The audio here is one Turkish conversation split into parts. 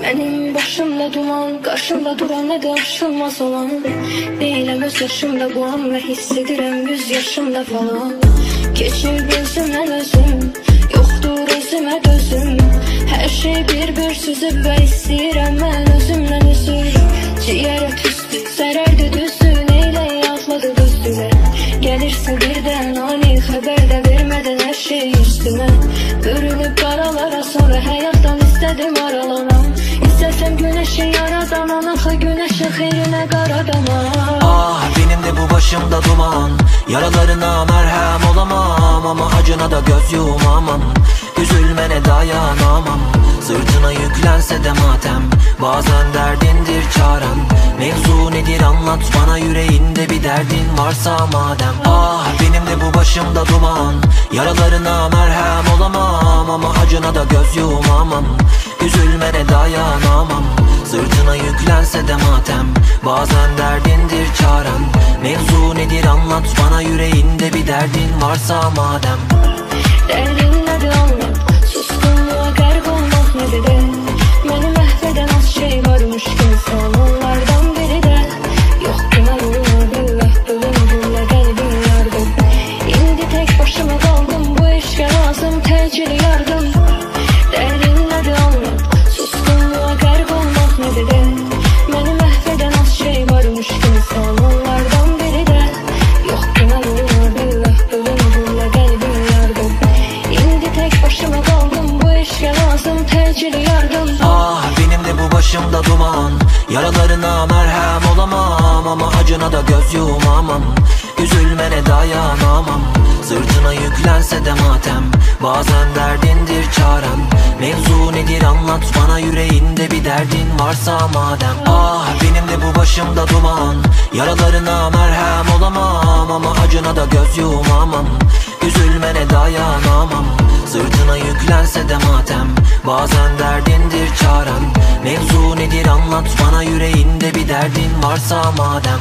Benim başımda duman, karşımda duran ne de aşılmaz olan. Değilim öz yaşımda bu an ve hissedirim 100 yaşımda falan. Geçir gözümden özüm, yoktur özüme gözüm. Her şey bir süzüp ve istəyirəm mən özümden üzür. Ciğere tüstü, zərərdi düzdü, neyle yazmadı düzdüler. Gelirsin birden ani haber de vermeden her şey üstüme. Bürünüp karalara sonra hayattan istedim aralanam. İstesem güneşi yaradan anakı güneşin xeyrine qaradamam. Ah benim de bu başımda duman, yaralarına merhem olamam. Ama acına da göz yumamam, üzülmene dayanamam. Sırtına yüklense de matem, bazen derdindir çaren. Mevzu nedir anlat bana, yüreğinde bir derdin varsa madem. Ah benim de bu başımda duman, yaralarına merhem olamam. Ama acına da göz yumamam, üzülmene dayanamam. Sırtına yüklense de matem, bazen derdindir çaren. Mevzu nedir anlat bana, yüreğinde bir derdin varsa madem. Derdin nedir anlat, suskunluğa qərq olmaq nedir de. Məni məhv eden az şey varmış ki insan, onlardan biri de yok günah olur billah, bölündüğümle qəlbim yardım. İndi tek başıma kaldım, bu eşqə lazım təcil yardım. Derdin nedir anlat, suskunluğa qərq olmaq nedir de. Məni məhv eden az şey varmış ki insan, onlardan biri de yok günah olur billah, bölündüğümle qəlbim yardım. İndi tek başıma kaldım, bu eşqə lazım təcil yardım. Ah benim de bu başımda duman, yaralarına merhem olamam. Ama acına da göz yumamam, üzülmene dayanamam. Sırtına yüklense de matem, bazen derdindir çaren. Mevzu nedir anlat bana, yüreğinde bir derdin varsa madem. Ah benim de bu başımda duman, yaralarına merhem olamam. Ama acına da göz yumamam, üzülmene dayanamam. Sırtına yüklense de matem, bazen derdindir çaren. Mevzu nedir anlat bana, yüreğinde bir derdin varsa madem.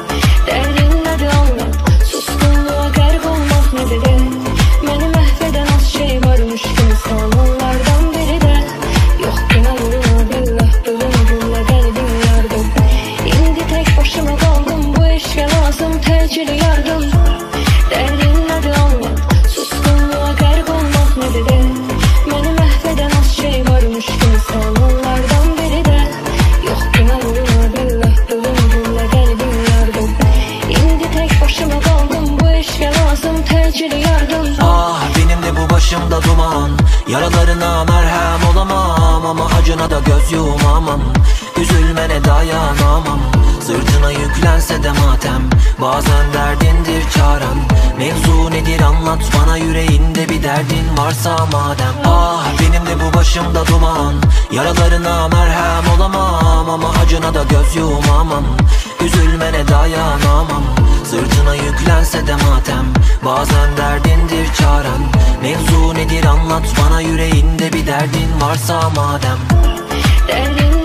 Derdin nedir anlat, suskunluğa qərq olmaq nedir de. Məni məhv eden az şey varmış ki insan, onlardan biri de yok günah olur billah, bölündüğümle qəlbim yardım. İndi tek başıma kaldım, bu eşqə lazım təcil yardım. Derdin nedir anlat, suskunluğa qərq olmaq nedir de. Məni məhv eden az şey varmış ki insan, onlardan biri de yok günah olur billah, bölündüğümle qəlbim yardım. İndi tek başıma kaldım, bu eşqə lazım təcil yardım. Ah benim de bu başımda duman, yaralarına merhem olamam. Ama acına da göz yumamam, üzülmene dayanamam. Sırtına yüklense de matem, bazen derdindir çaren. Mevzu nedir anlat bana, yüreğinde bir derdin varsa madem. Ah benim de bu başımda duman, yaralarına merhem olamam. Ama acına da göz yumamam, üzülmene dayanamam. Sırtına yüklense de matem, bazen derdindir çaren. Mevzu nedir anlat bana, yüreğinde bir derdin varsa madem. Derdin